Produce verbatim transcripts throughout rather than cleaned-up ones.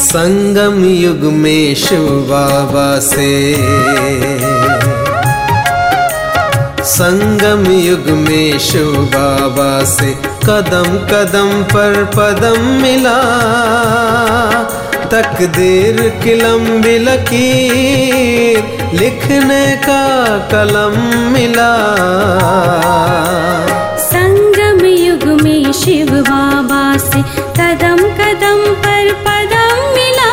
संगम युग में शिव बाबा से, संगम युग में शिव बाबा से कदम कदम पर पदम मिला, तकदीर की लंबी लकीर लिखने का कलम मिला। संगम युग में शिव बाबा से कदम कदम पर पदम मिला,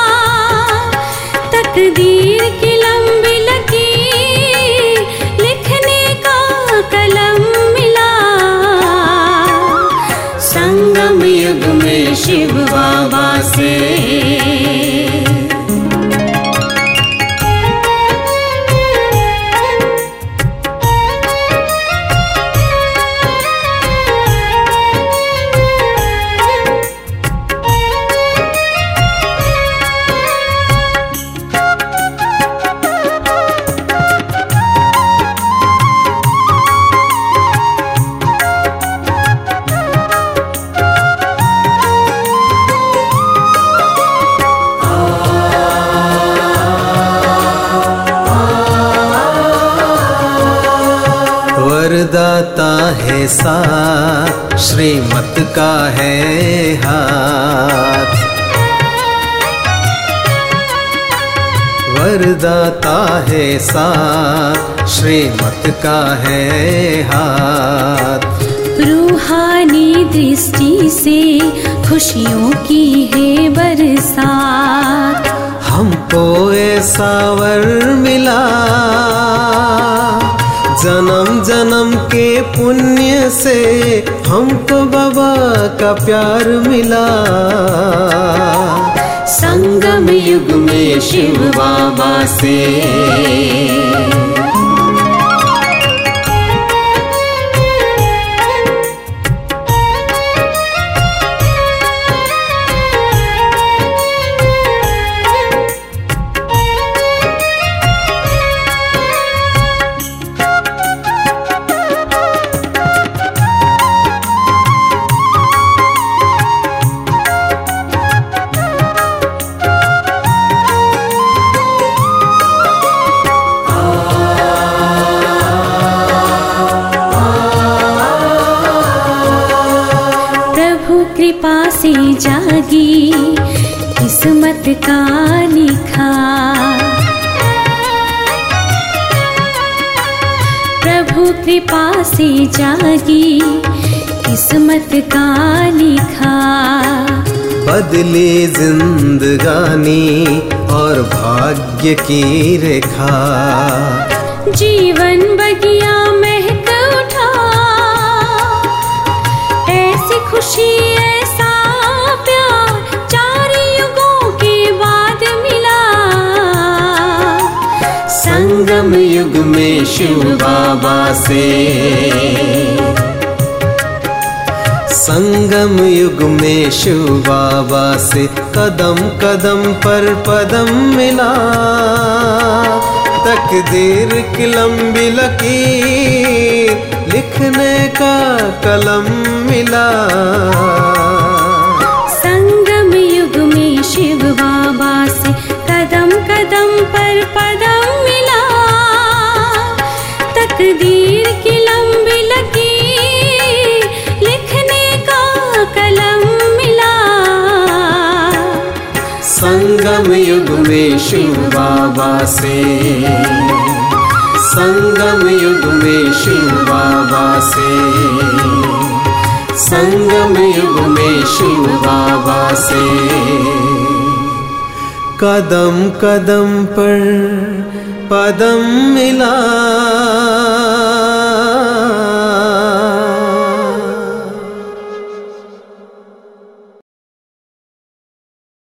तकदीर की लंबी लकीर लिखने का कलम मिला। संगम युग में शिव बाबा से। वरदाता है साथ, श्रीमत का है हाथ। वरदाता है साथ, श्रीमत का है हाथ। रूहानी दृष्टि से खुशियों की है बरसात, हमको ऐसा वर मिला, जन्म जन्म के पुण्य से हमको बाबा का प्यार मिला। संगम युग में शिव बाबा से। कृपा से जागी किस्मत का लिखा, प्रभु कृपा से जागी किस्मत का लिखा। बदली जिंदगानी और भाग्य की रेखा, जीवन बगिया महक उठा, ऐसी खुशी ऐसा प्यार चार युगों के बाद मिला। संगम युग में शिव बाबा से। संगम युग में शिव बाबा से कदम कदम पर पदम मिला, तकदीर की लंबी लकीर लिखने का कलम मिला। संगम युग में शिव बाबा से कदम कदम पर पदम मिला, तकदीर की लंबी लकीर लिखने का कलम मिला। संगम युग में शिव बाबा से। संगम युग में शिव बाबा से। संगम युग में शिव बाबा से। कदम कदम पर पदम मिला।